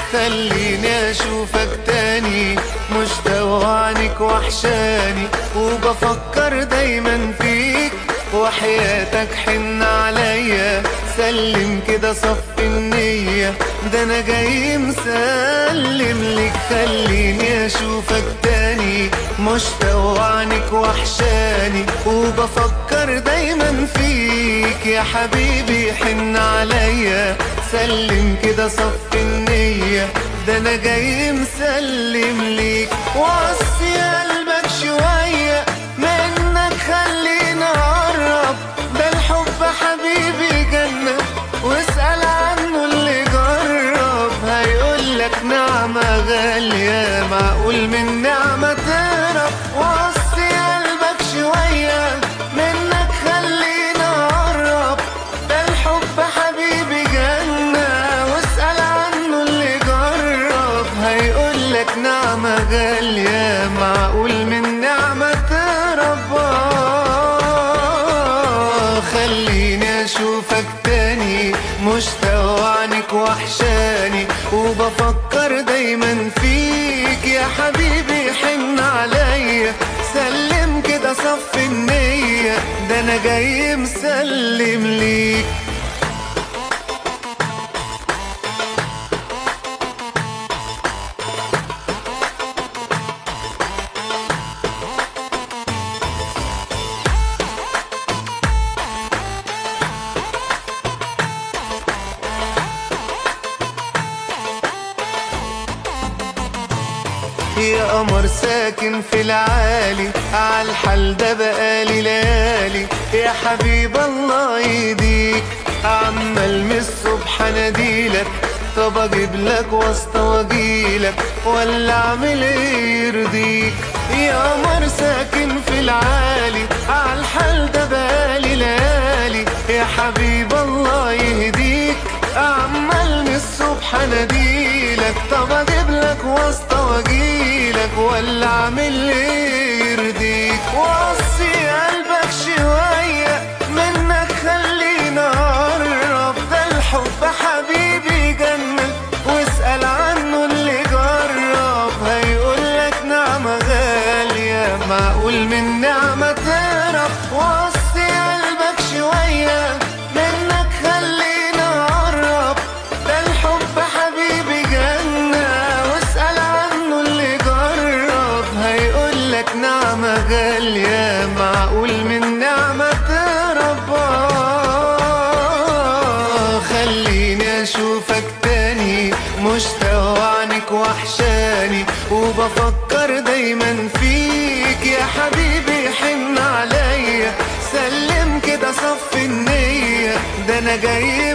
خليني اشوفك تاني، مشتاق عنك وحشاني، وبفكر دايما فيك، وحياتك حن عليا، سلم كده صف النية، ده انا جاي مسلم لك. خليني اشوفك تاني، مشتاق عنك وحشاني، وبفكر دايما فيك، يا حبيبي حن عليا، سلم كده صف النية، ده انا جاي مسلم ليك. وصي قلبك شوية منك خلينا اقرب، ده الحب حبيبي جنة، واسأل عنه اللي جرب، هيقولك نعمة غالية، معقول من نعمة تهرب. وصي قلبك شوية منك خلينا اقرب، ده الحب حبيبي جنة، واسأل عنه اللي جرب، هيقولك نعمة غالية، معقول من نعمة تهرب. خليني اشوفك تاني، مشتاق عنك وحشاني، وبفكر دايما فيك، يا حبيبي حن عليا، سلم كده صف النية، ده انا جاي مسلم ليك. يا قمر ساكن في العالي، عالحال ده بقالي ليالي، يا حبيب الله يهديك، عمال من الصبح اناديلك، طب اجيب لك واسطة واجيلك، ولا اعمل ايه يرضيك. يا قمر ساكن في العالي، عالحال ده بقالي ليالي، يا حبيب الله يهديك، عمال من الصبح اناديلك، طب اجيب لك واسطة واجيلك، ولا اعمل ايه يرضيك. وصي قلبك شوية منك خلينا اقرب، ده الحب حبيبي جنة، واسأل عنه اللي جرب، هيقولك نعمة غالية، معقول من نعمة تهرب. وصي قلبك شوية منك خلينا اقرب، ده الحب حبيبي جنة، واسأل عنه اللي جرب، هيقولك نعمة غالية، معقول من نعمة تهرب. خليني اشوفك تاني، مشتاق عنك وحشاني، وبفكر دايما فيك، يا حبيبي حن عليا، سلم كده صف النية، ده انا جاي